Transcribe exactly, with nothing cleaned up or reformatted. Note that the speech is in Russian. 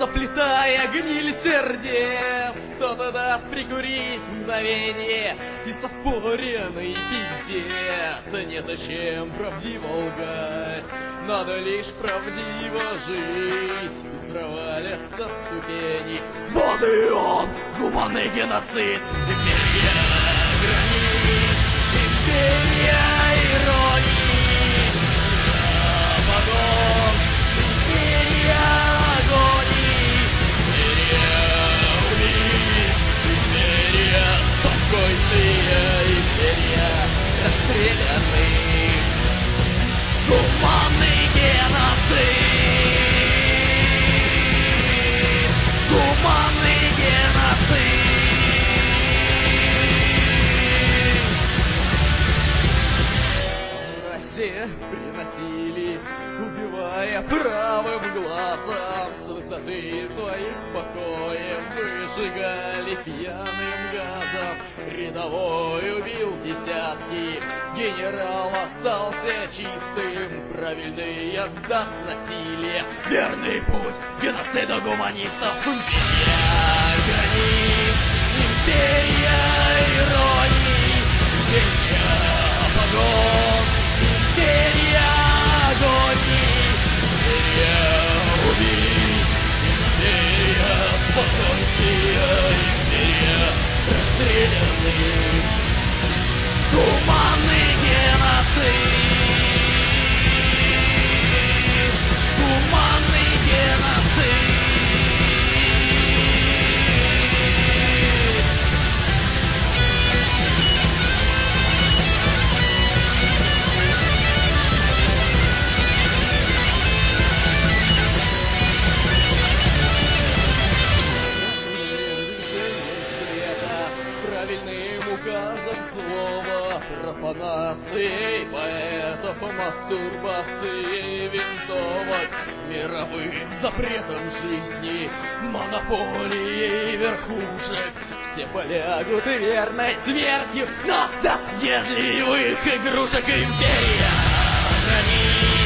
заплетая гниль сердец. Кто-то даст прикурить мгновение и соспоренный пиздец. Незачем правдиво лгать, надо лишь правдиво жить. Пусть провалятся ступени. Вот и он, гуманный геноцид. Империя границ, империя иронии. Потом империя агонии, империя убийц, империя спокойствия, империя расстрелянных. Гуманный геноцид, гуманный геноцид. Россия приносили, убивая правым глазом, с высоты своих покоев выжигали пьяным газом. Рядовой убил десятки, генерал остался чистым. Правильный отдаст насилие, верный путь геноцида гуманистов. Империя границ, империя иронии, империя погон, империя агонии, империя убийц, империя спокойствия, империя расстрелянных. Гуманный геноцид, гуманный геноцид. Правильным указом слова, профанацией поэтов, мастурбацией винтовок, мировым запретом жизни, монополией верхушек. Все полягут верной смертью, но до въедливых игрушек. Империя границ,